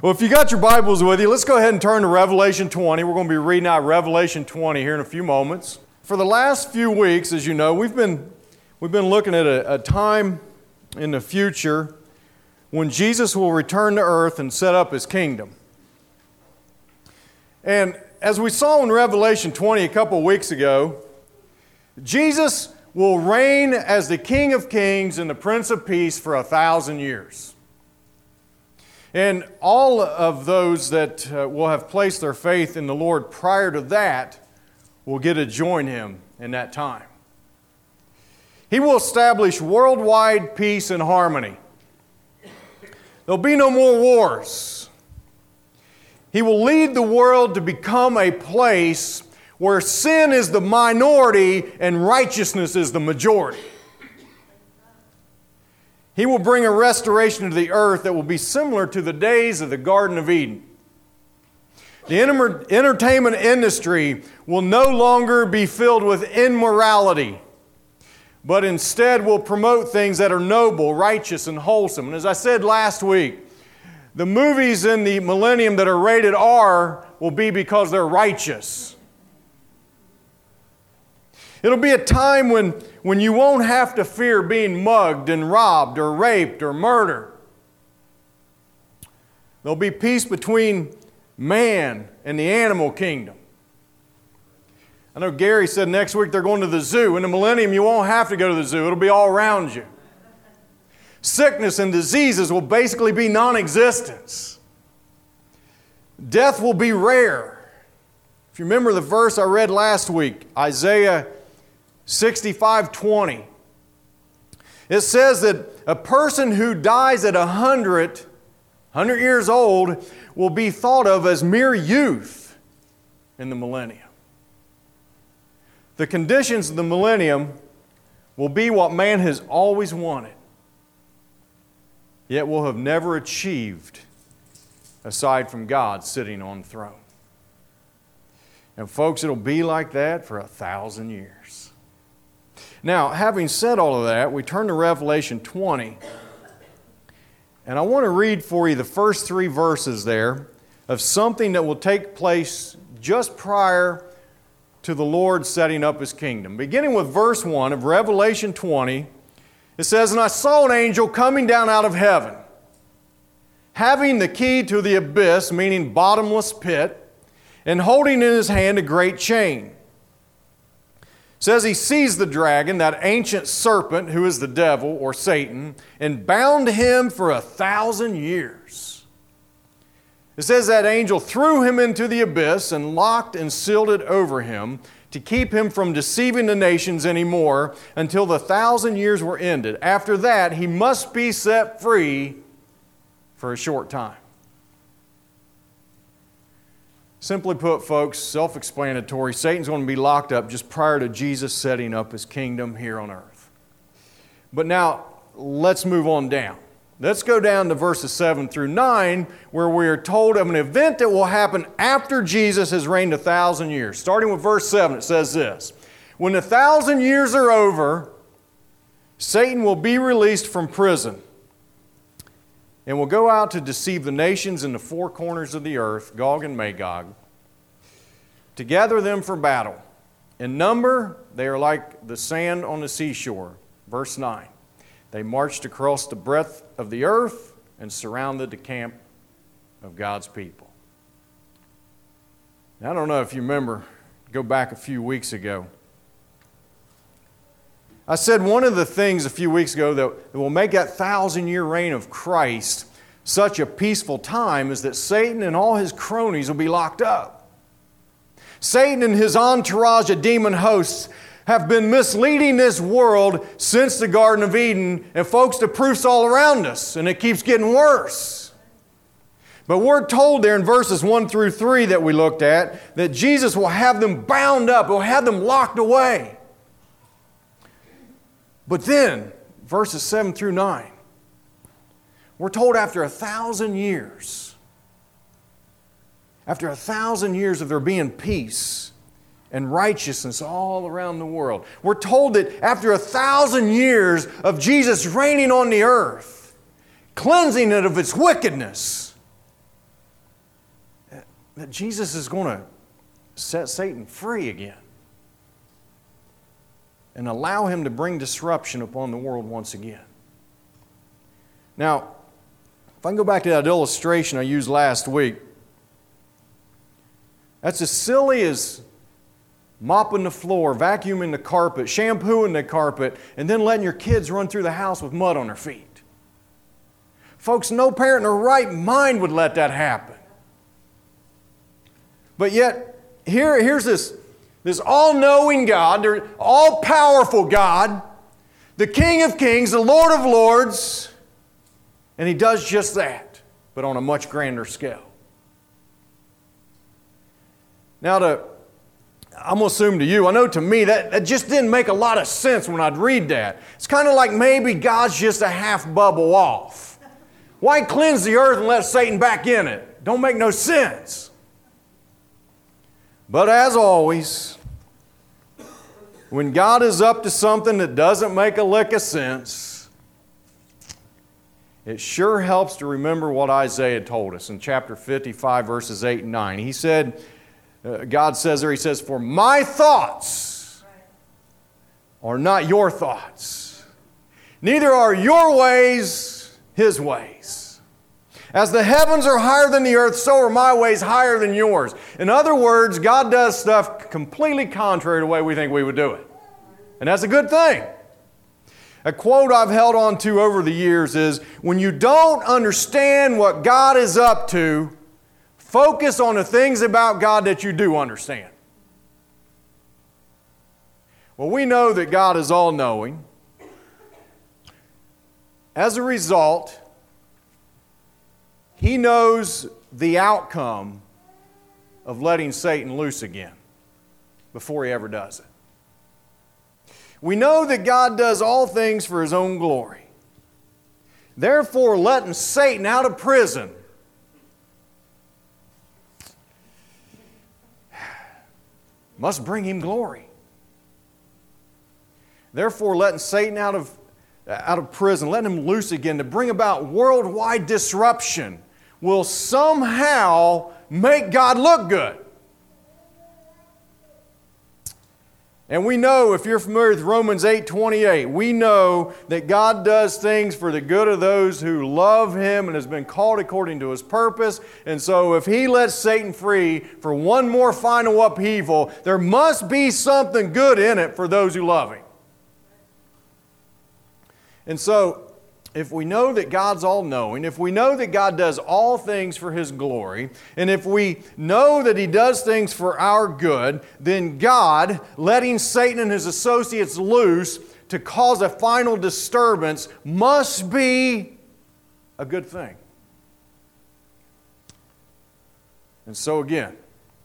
Well, if you got your Bibles with you, let's go ahead and turn to Revelation 20. We're going to be reading out Revelation 20 here in a few moments. For the last few weeks, as you know, we've been looking at a time in the future when Jesus will return to earth and set up His kingdom. And as we saw in Revelation 20 a couple of weeks ago, Jesus will reign as the King of Kings and the Prince of Peace for 1,000 years. And all of those that will have placed their faith in the Lord prior to that will get to join Him in that time. He will establish worldwide peace and harmony. There'll be no more wars. He will lead the world to become a place where sin is the minority and righteousness is the majority. He will bring a restoration to the earth that will be similar to the days of the Garden of Eden. The entertainment industry will no longer be filled with immorality, but instead will promote things that are noble, righteous, and wholesome. And as I said last week, the movies in the millennium that are rated R will be because they're righteous. It'll be a time when you won't have to fear being mugged and robbed or raped or murdered. There'll be peace between man and the animal kingdom. I know Gary said next week they're going to the zoo. In the millennium, you won't have to go to the zoo. It'll be all around you. Sickness and diseases will basically be non-existence. Death will be rare. If you remember the verse I read last week, Isaiah 65:20. It says that a person who dies at 100 years old will be thought of as mere youth in the millennium. The conditions of the millennium will be what man has always wanted, yet will have never achieved aside from God sitting on the throne. And folks, it'll be like that for 1,000 years. Now, having said all of that, we turn to Revelation 20. And I want to read for you the first 3 verses there of something that will take place just prior to the Lord setting up His kingdom. Beginning with verse 1 of Revelation 20, it says, "And I saw an angel coming down out of heaven, having the key to the abyss," meaning bottomless pit, "and holding in his hand a great chain." It says he seized the dragon, that ancient serpent who is the devil or Satan, and bound him for 1,000 years. It says that angel threw him into the abyss and locked and sealed it over him to keep him from deceiving the nations anymore until the 1,000 years were ended. After that, he must be set free for a short time. Simply put, folks, self-explanatory, Satan's going to be locked up just prior to Jesus setting up His kingdom here on earth. But now, let's move on down. Let's go down to verses 7 through 9, where we are told of an event that will happen after Jesus has reigned 1,000 years. Starting with verse 7, it says this: "When 1,000 years are over, Satan will be released from prison and will go out to deceive the nations in the 4 corners of the earth, Gog and Magog, to gather them for battle. In number, they are like the sand on the seashore." Verse 9, "They marched across the breadth of the earth and surrounded the camp of God's people." Now, I don't know if you remember, go back a few weeks ago. I said one of the things a few weeks ago that will make that 1,000-year reign of Christ such a peaceful time is that Satan and all his cronies will be locked up. Satan and his entourage of demon hosts have been misleading this world since the Garden of Eden, and folks, the proof's all around us, and it keeps getting worse. But we're told there in verses 1 through 3 that we looked at that Jesus will have them bound up, will have them locked away. But then, verses 7 through 9, we're told after 1,000 years, after 1,000 years of there being peace and righteousness all around the world, we're told that after 1,000 years of Jesus reigning on the earth, cleansing it of its wickedness, that Jesus is going to set Satan free again and allow him to bring disruption upon the world once again. Now, if I can go back to that illustration I used last week, that's as silly as mopping the floor, vacuuming the carpet, shampooing the carpet, and then letting your kids run through the house with mud on their feet. Folks, no parent in their right mind would let that happen. But yet, here's this all-knowing God, all-powerful God, the King of Kings, the Lord of Lords, and He does just that, but on a much grander scale. Now, I'm going to assume to you, I know to me, that just didn't make a lot of sense when I'd read that. It's kind of like maybe God's just a half bubble off. Why cleanse the earth and let Satan back in it? Don't make no sense. But as always, when God is up to something that doesn't make a lick of sense, it sure helps to remember what Isaiah told us in chapter 55, verses 8 and 9. He said, God says there, He says, "For my thoughts are not your thoughts, neither are your ways His ways. As the heavens are higher than the earth, so are my ways higher than yours." In other words, God does stuff completely contrary to the way we think we would do it. And that's a good thing. A quote I've held on to over the years is, when you don't understand what God is up to, focus on the things about God that you do understand. Well, we know that God is all-knowing. As a result, He knows the outcome of letting Satan loose again before He ever does it. We know that God does all things for His own glory. Therefore, letting Satan out of prison must bring Him glory. Therefore, letting Satan out of prison, letting him loose again to bring about worldwide disruption will somehow make God look good. And we know, if you're familiar with Romans 8:28, we know that God does things for the good of those who love Him and has been called according to His purpose. And so if He lets Satan free for one more final upheaval, there must be something good in it for those who love Him. And so, if we know that God's all-knowing, if we know that God does all things for His glory, and if we know that He does things for our good, then God, letting Satan and his associates loose to cause a final disturbance, must be a good thing. And so again,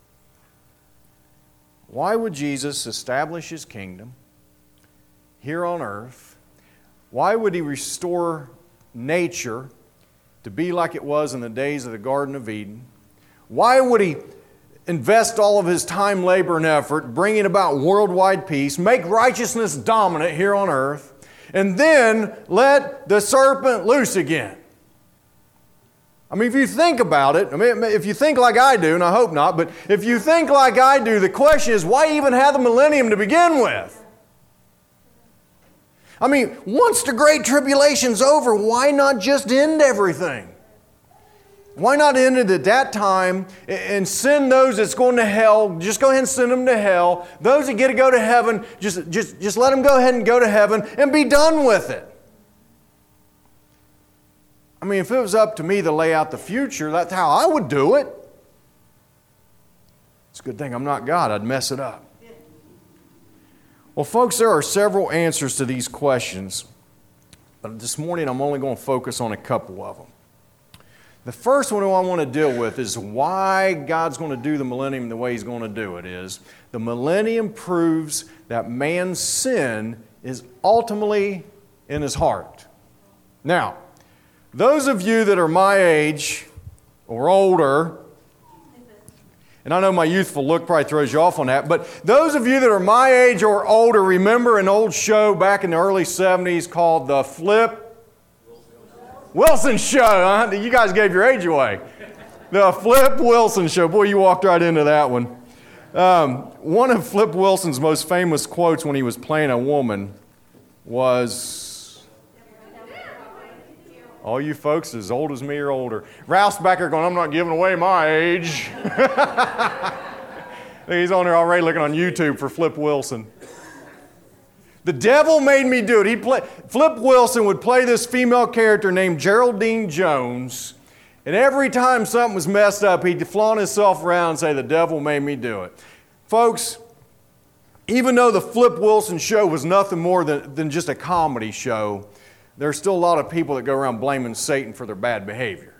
why would Jesus establish His kingdom here on earth? Why would He restore nature to be like it was in the days of the Garden of Eden? Why would He invest all of His time, labor, and effort bringing about worldwide peace, make righteousness dominant here on earth, and then let the serpent loose again? I mean, if you think about it, if you think like I do, and I hope not, but if you think like I do, the question is, why even have the millennium to begin with? I mean, once the Great Tribulation's over, why not just end everything? Why not end it at that time and send those that's going to hell, just go ahead and send them to hell. Those that get to go to heaven, just let them go ahead and go to heaven and be done with it. I mean, if it was up to me to lay out the future, that's how I would do it. It's a good thing I'm not God. I'd mess it up. Well, folks, there are several answers to these questions, but this morning I'm only going to focus on a couple of them. The first one I want to deal with is why God's going to do the millennium the way He's going to do it is the millennium proves that man's sin is ultimately in his heart. Now, those of you that are my age or older, and I know my youthful look probably throws you off on that, but those of you that are my age or older remember an old show back in the early 70s called The Flip Wilson Show. Huh? You guys gave your age away. The Flip Wilson Show. Boy, you walked right into that one. One of Flip Wilson's most famous quotes when he was playing a woman was, all you folks as old as me or older. Ralph's back there going, I'm not giving away my age. He's on there already looking on YouTube for Flip Wilson. The devil made me do it. Flip Wilson would play this female character named Geraldine Jones, and every time something was messed up, he'd flaunt himself around and say, the devil made me do it. Folks, even though the Flip Wilson Show was nothing more than just a comedy show, there's still a lot of people that go around blaming Satan for their bad behavior.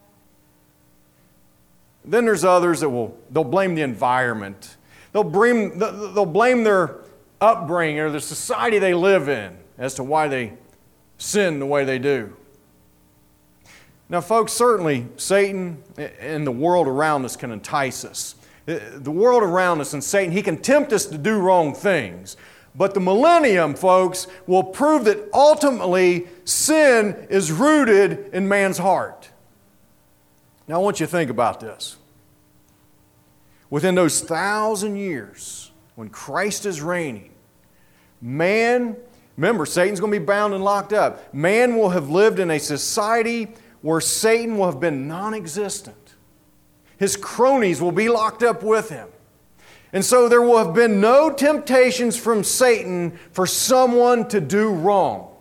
Then there's others that they'll blame the environment. They'll blame their upbringing or the society they live in as to why they sin the way they do. Now, folks, certainly Satan and the world around us can entice us. The world around us and Satan, he can tempt us to do wrong things. But the millennium, folks, will prove that ultimately sin is rooted in man's heart. Now, I want you to think about this. Within those 1,000 years, when Christ is reigning, man, remember, Satan's going to be bound and locked up. Man will have lived in a society where Satan will have been non-existent. His cronies will be locked up with him. And so there will have been no temptations from Satan for someone to do wrong.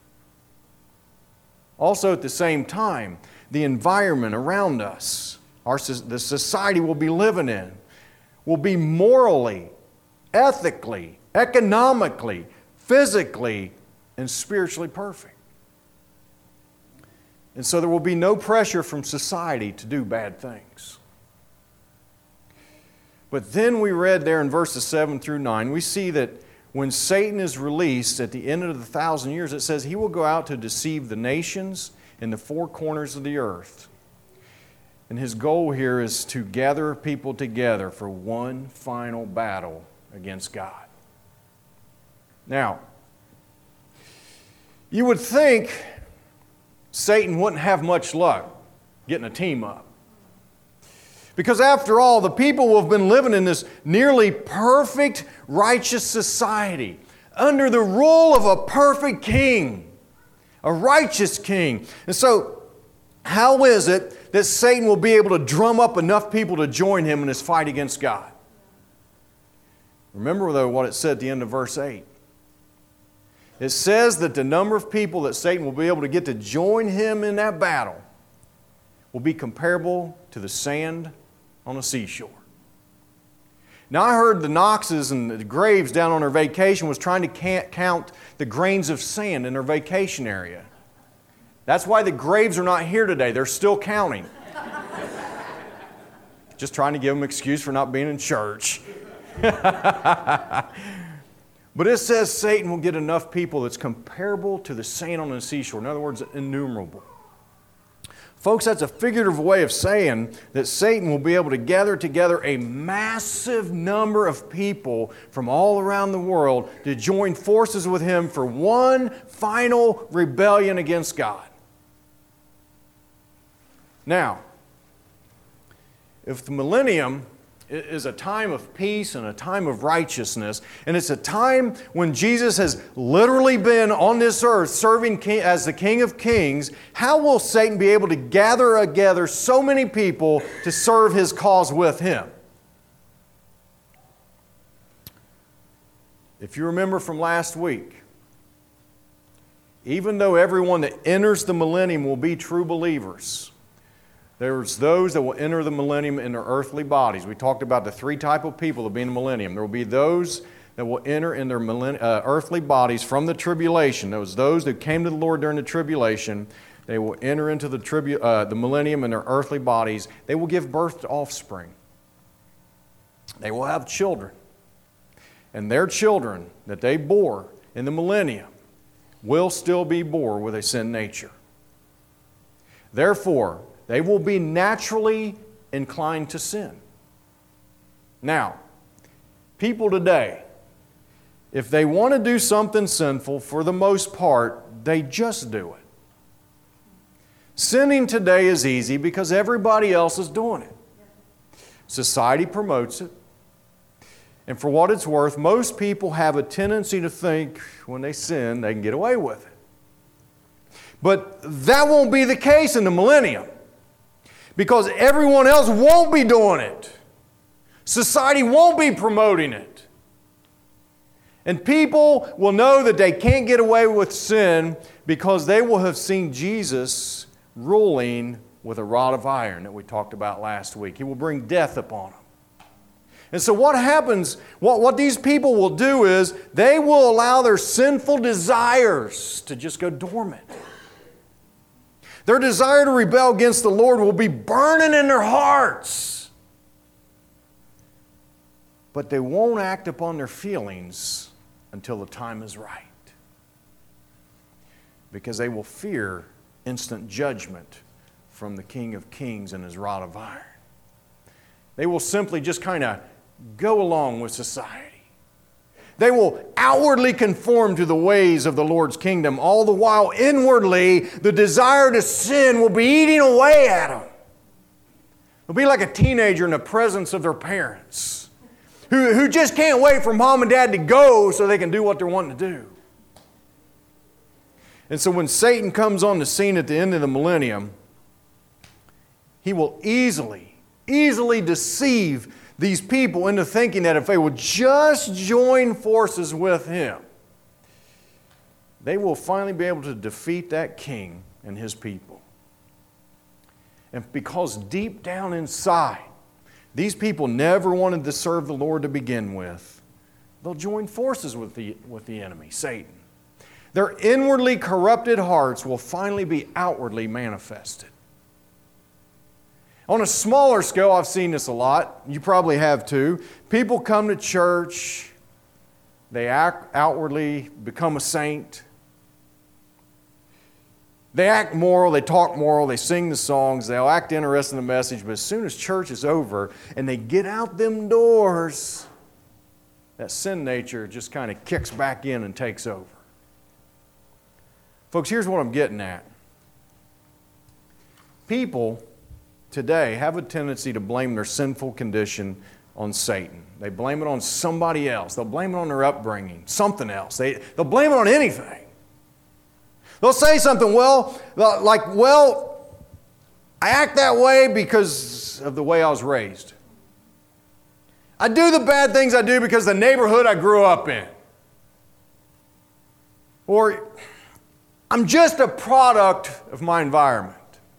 Also, at the same time, the environment around us, the society we'll be living in, will be morally, ethically, economically, physically, and spiritually perfect. And so there will be no pressure from society to do bad things. But then we read there in verses 7 through 9, we see that when Satan is released at the end of the 1,000 years, it says he will go out to deceive the nations in the four corners of the earth. And his goal here is to gather people together for one final battle against God. Now, you would think Satan wouldn't have much luck getting a team up. Because after all, the people who have been living in this nearly perfect, righteous society under the rule of a perfect king, a righteous king. And so, how is it that Satan will be able to drum up enough people to join him in his fight against God? Remember, though, what it said at the end of verse 8. It says that the number of people that Satan will be able to get to join him in that battle will be comparable to the sand on a seashore. Now, I heard the Knoxes and the Graves down on their vacation was trying to count the grains of sand in their vacation area. That's why the Graves are not here today. They're still counting. Just trying to give them an excuse for not being in church. But it says Satan will get enough people that's comparable to the sand on the seashore. In other words, innumerable. Folks, that's a figurative way of saying that Satan will be able to gather together a massive number of people from all around the world to join forces with him for one final rebellion against God. Now, if the millennium is a time of peace and a time of righteousness, and it's a time when Jesus has literally been on this earth serving as the King of Kings, how will Satan be able to gather together so many people to serve his cause with him? If you remember from last week, even though everyone that enters the millennium will be true believers, there's those that will enter the millennium in their earthly bodies. We talked about the three types of people that will be in the millennium. There will be those that will enter in their earthly bodies from the tribulation. Those who came to the Lord during the tribulation, they will enter into the millennium in their earthly bodies. They will give birth to offspring. They will have children. And their children that they bore in the millennium will still be born with a sin nature. Therefore, they will be naturally inclined to sin. Now, people today, if they want to do something sinful, for the most part, they just do it. Sinning today is easy because everybody else is doing it. Society promotes it. And for what it's worth, most people have a tendency to think when they sin, they can get away with it. But that won't be the case in the millennium, because everyone else won't be doing it. Society won't be promoting it. And people will know that they can't get away with sin because they will have seen Jesus ruling with a rod of iron that we talked about last week. He will bring death upon them. And so what happens, what these people will do is they will allow their sinful desires to just go dormant. Their desire to rebel against the Lord will be burning in their hearts. But they won't act upon their feelings until the time is right. Because they will fear instant judgment from the King of Kings and His rod of iron. They will simply just kind of go along with society. They will outwardly conform to the ways of the Lord's kingdom, all the while inwardly the desire to sin will be eating away at them. They'll be like a teenager in the presence of their parents who just can't wait for mom and dad to go so they can do what they're wanting to do. And so when Satan comes on the scene at the end of the millennium, he will easily deceive these people into thinking that if they will just join forces with him, they will finally be able to defeat that king and his people. And because deep down inside, these people never wanted to serve the Lord to begin with, they'll join forces with the enemy, Satan. Their inwardly corrupted hearts will finally be outwardly manifested. On a smaller scale, I've seen this a lot. You probably have too. People come to church, they act outwardly, become a saint. They act moral, they talk moral, they sing the songs, they'll act interested in the message, but as soon as church is over and they get out them doors, that sin nature just kind of kicks back in and takes over. Folks, here's what I'm getting at. People today have a tendency to blame their sinful condition on Satan. They blame it on somebody else. They'll blame it on their upbringing, something else. They'll blame it on anything. They'll say something, I act that way because of the way I was raised. I do the bad things I do because of the neighborhood I grew up in. Or I'm just a product of my environment.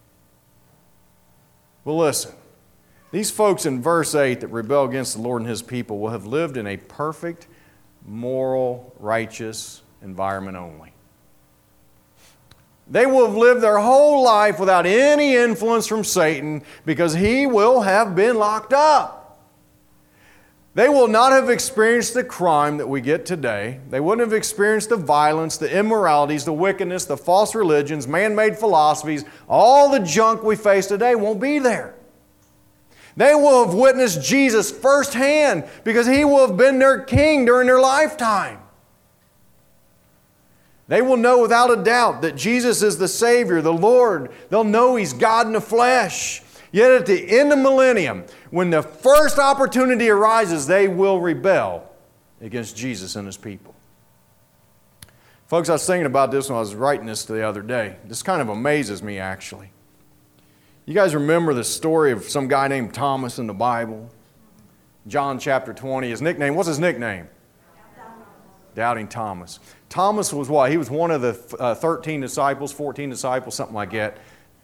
Well, listen, these folks in verse 8 that rebel against the Lord and His people will have lived in a perfect, moral, righteous environment only. They will have lived their whole life without any influence from Satan because he will have been locked up. They will not have experienced the crime that we get today. They wouldn't have experienced the violence, the immoralities, the wickedness, the false religions, man-made philosophies. All the junk we face today won't be there. They will have witnessed Jesus firsthand because He will have been their king during their lifetime. They will know without a doubt that Jesus is the Savior, the Lord. They'll know He's God in the flesh. Yet at the end of millennium, when the first opportunity arises, they will rebel against Jesus and His people. Folks, I was thinking about this when I was writing this the other day. This kind of amazes me, actually. You guys remember the story of some guy named Thomas in the Bible? John chapter 20. His nickname, what's his nickname? Doubting Thomas. Thomas was what? He was one of the 13 disciples, 14 disciples, something like that.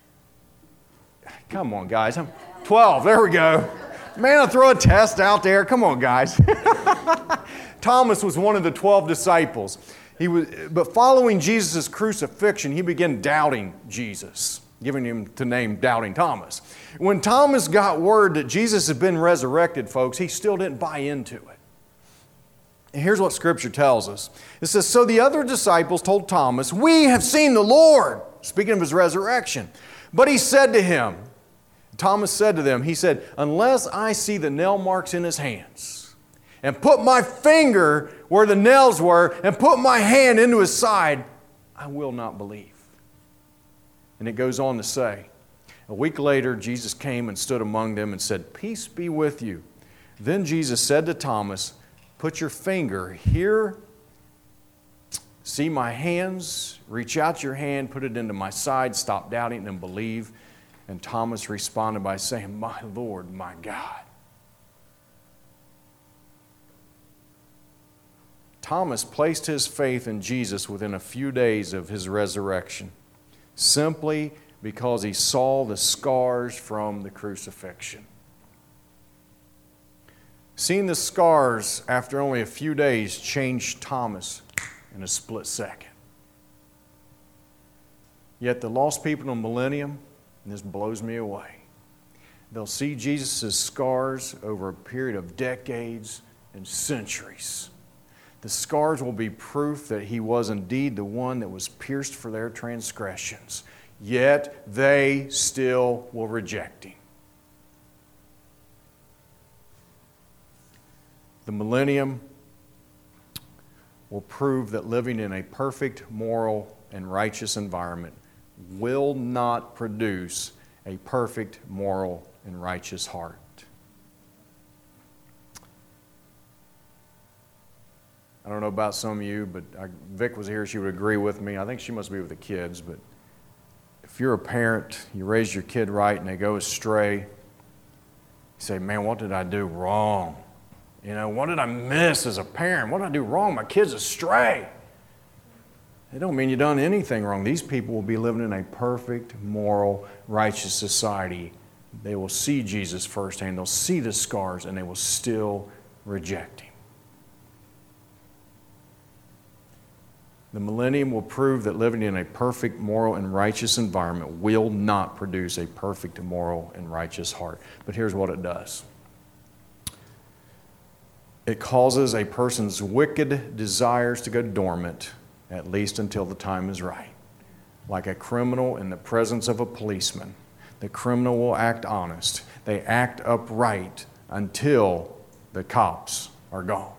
Come on, guys. I'm 12. There we go. Man, I'll throw a test out there. Come on, guys. Thomas was one of the 12 disciples. But following Jesus' crucifixion, he began doubting Jesus, giving him the name Doubting Thomas. When Thomas got word that Jesus had been resurrected, folks, he still didn't buy into it. And here's what Scripture tells us. It says, "So the other disciples told Thomas, 'We have seen the Lord,'" speaking of His resurrection. "But he said to him," Thomas said to them, he said, "Unless I see the nail marks in His hands, and put my finger where the nails were, and put my hand into His side, I will not believe." And it goes on to say, a week later, Jesus came and stood among them and said, "Peace be with you." Then Jesus said to Thomas, "Put your finger here. See my hands. Reach out your hand, put it into my side. Stop doubting and believe." And Thomas responded by saying, "My Lord, my God." Thomas placed his faith in Jesus within a few days of his resurrection, simply because he saw the scars from the crucifixion. Seeing the scars after only a few days changed Thomas in a split second. Yet the lost people in the millennium, and this blows me away, they'll see Jesus' scars over a period of decades and centuries. The scars will be proof that he was indeed the one that was pierced for their transgressions. Yet they still will reject him. The millennium will prove that living in a perfect, moral, and righteous environment will not produce a perfect, moral, and righteous heart. I don't know about some of you, but Vic was here, she would agree with me. I think she must be with the kids, but if you're a parent, you raise your kid right and they go astray, you say, "Man, what did I do wrong? What did I miss as a parent? What did I do wrong? My kid's astray." They don't mean you've done anything wrong. These people will be living in a perfect, moral, righteous society. They will see Jesus firsthand. They'll see the scars, and they will still reject him. The millennium will prove that living in a perfect, moral, and righteous environment will not produce a perfect, moral, and righteous heart. But here's what it does. It causes a person's wicked desires to go dormant, at least until the time is right. Like a criminal in the presence of a policeman, the criminal will act honest. They act upright until the cops are gone.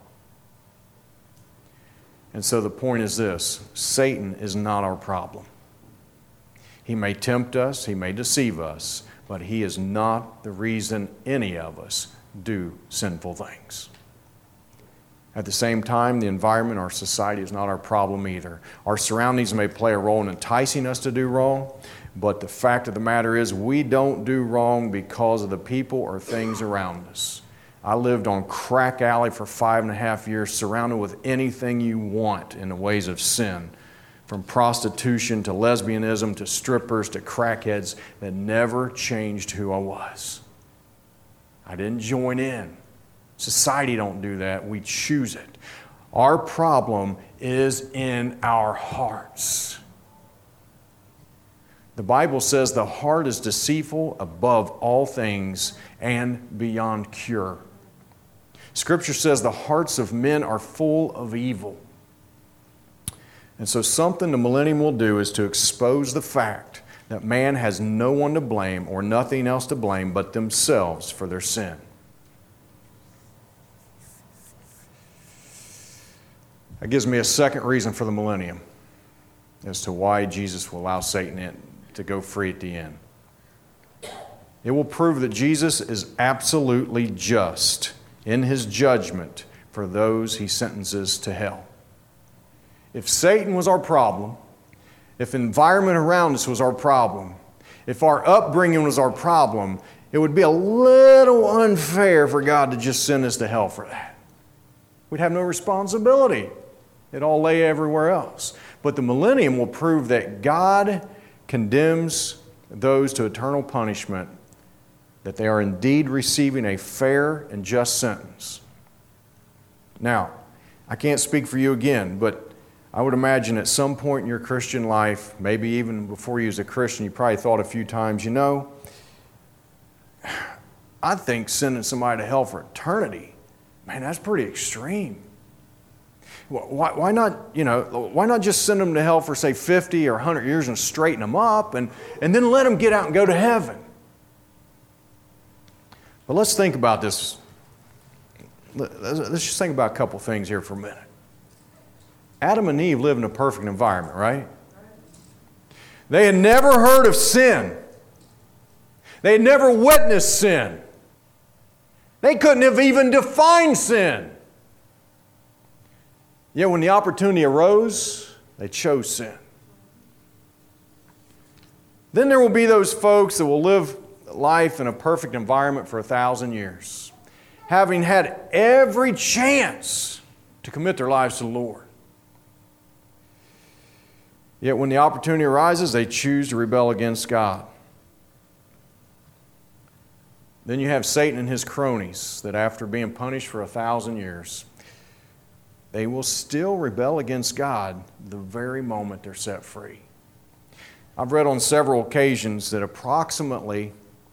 And so the point is this: Satan is not our problem. He may tempt us, he may deceive us, but he is not the reason any of us do sinful things. At the same time, the environment, our society is not our problem either. Our surroundings may play a role in enticing us to do wrong, but the fact of the matter is we don't do wrong because of the people or things around us. I lived on Crack Alley for 5.5 years, surrounded with anything you want in the ways of sin, from prostitution to lesbianism to strippers to crackheads, that never changed who I was. I didn't join in. Society don't do that. We choose it. Our problem is in our hearts. The Bible says the heart is deceitful above all things and beyond cure. Scripture says the hearts of men are full of evil. And so something the millennium will do is to expose the fact that man has no one to blame or nothing else to blame but themselves for their sin. That gives me a second reason for the millennium as to why Jesus will allow Satan in to go free at the end. It will prove that Jesus is absolutely just in his judgment for those he sentences to hell. If Satan was our problem, if the environment around us was our problem, if our upbringing was our problem, it would be a little unfair for God to just send us to hell for that. We'd have no responsibility. It all lay everywhere else. But the millennium will prove that God condemns those to eternal punishment, that they are indeed receiving a fair and just sentence. Now, I can't speak for you again, but I would imagine at some point in your Christian life, maybe even before you was a Christian, you probably thought a few times, I think sending somebody to hell for eternity, man, that's pretty extreme. Why not just send them to hell for, say, 50 or 100 years and straighten them up and then let them get out and go to heaven? But let's think about this. Let's just think about a couple things here for a minute. Adam and Eve lived in a perfect environment, right? They had never heard of sin. They had never witnessed sin. They couldn't have even defined sin. Yet when the opportunity arose, they chose sin. Then there will be those folks that will live life in a perfect environment for 1,000 years, having had every chance to commit their lives to the Lord. Yet when the opportunity arises, they choose to rebel against God. Then you have Satan and his cronies that after being punished for 1,000 years, they will still rebel against God the very moment they're set free. I've read on several occasions that approximately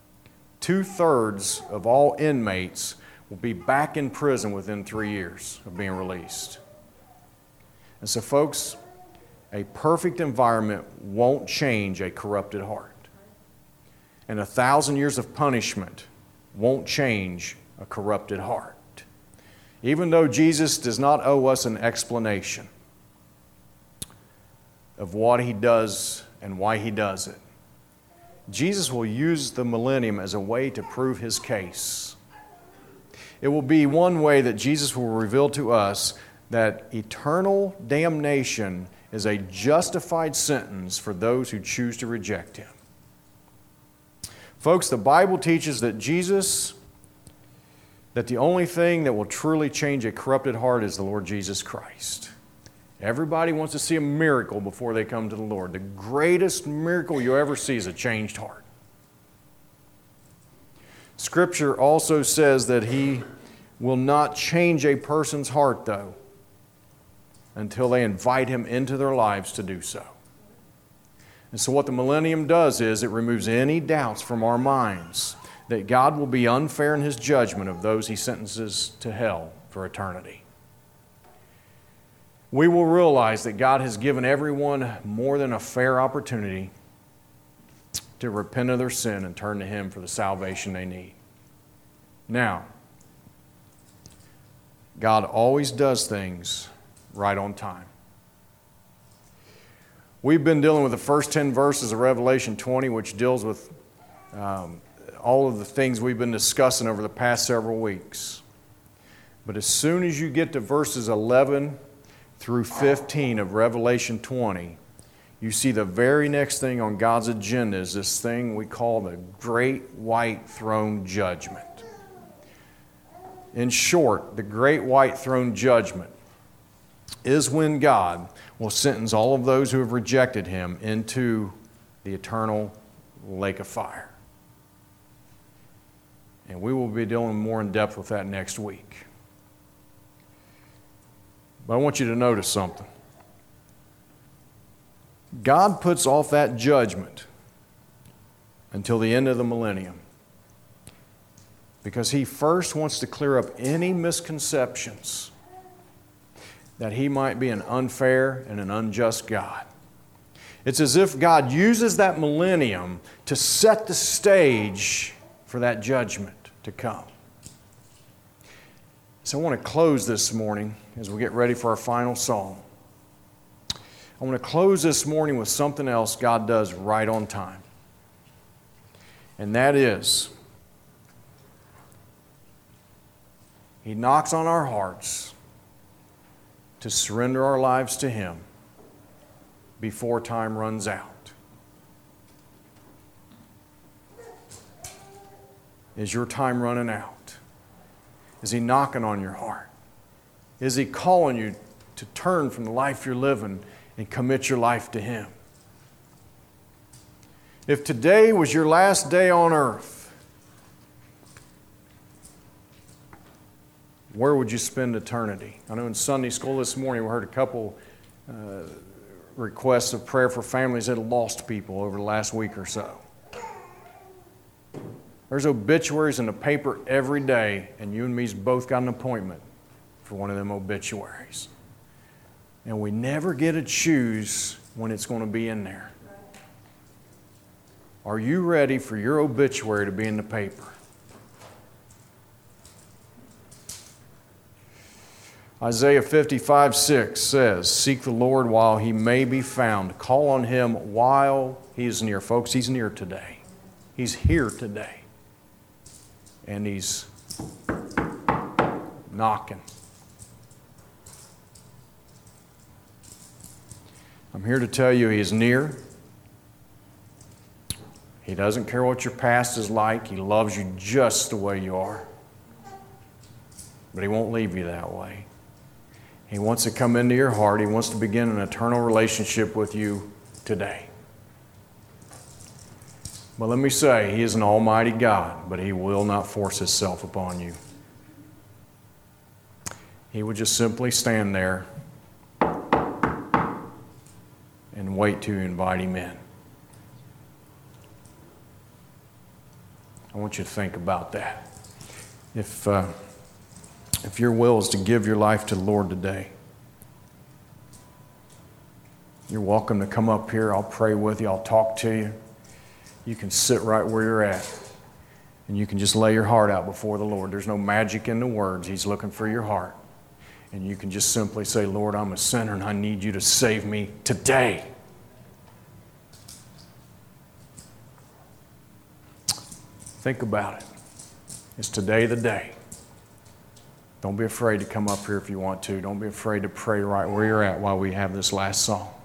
2/3 of all inmates will be back in prison within 3 years of being released. And so, folks, a perfect environment won't change a corrupted heart. And 1,000 years of punishment won't change a corrupted heart. Even though Jesus does not owe us an explanation of what He does and why He does it, Jesus will use the millennium as a way to prove His case. It will be one way that Jesus will reveal to us that eternal damnation is a justified sentence for those who choose to reject Him. Folks, the Bible teaches that the only thing that will truly change a corrupted heart is the Lord Jesus Christ. Everybody wants to see a miracle before they come to the Lord. The greatest miracle you'll ever see is a changed heart. Scripture also says that He will not change a person's heart, though, until they invite Him into their lives to do so. And so what the millennium does is it removes any doubts from our minds that God will be unfair in His judgment of those He sentences to hell for eternity. We will realize that God has given everyone more than a fair opportunity to repent of their sin and turn to Him for the salvation they need. Now, God always does things right on time. We've been dealing with the first 10 verses of Revelation 20, which deals with all of the things we've been discussing over the past several weeks. But as soon as you get to verses 11 through 15 of Revelation 20, you see the very next thing on God's agenda is this thing we call the Great White Throne Judgment. In short, the Great White Throne Judgment is when God will sentence all of those who have rejected Him into the eternal lake of fire. And we will be dealing more in depth with that next week. But I want you to notice something. God puts off that judgment until the end of the millennium because He first wants to clear up any misconceptions that He might be an unfair and an unjust God. It's as if God uses that millennium to set the stage for that judgment to come. So I want to close this morning as we get ready for our final song. I want to close this morning with something else God does right on time. And that is, He knocks on our hearts to surrender our lives to Him before time runs out. Is your time running out? Is He knocking on your heart? Is He calling you to turn from the life you're living and commit your life to Him? If today was your last day on earth, where would you spend eternity? I know in Sunday school this morning we heard a couple requests of prayer for families that have lost people over the last week or so. There's obituaries in the paper every day, and you and me's both got an appointment for one of them obituaries. And we never get to choose when it's going to be in there. Are you ready for your obituary to be in the paper? Isaiah 55:6 says, "Seek the Lord while he may be found. Call on him while he is near." Folks, he's near today. He's here today. And he's knocking. I'm here to tell you he is near. He doesn't care what your past is like. He loves you just the way you are. But he won't leave you that way. He wants to come into your heart. He wants to begin an eternal relationship with you today. But let me say, he is an almighty God, but he will not force himself upon you. He will just simply stand there and wait to invite him in. I want you to think about that. If your will is to give your life to the Lord today, you're welcome to come up here. I'll pray with you. I'll talk to you. You can sit right where you're at, and you can just lay your heart out before the Lord. There's no magic in the words. He's looking for your heart. And you can just simply say, "Lord, I'm a sinner, and I need you to save me today." Think about it. Is today the day? Don't be afraid to come up here if you want to. Don't be afraid to pray right where you're at while we have this last song.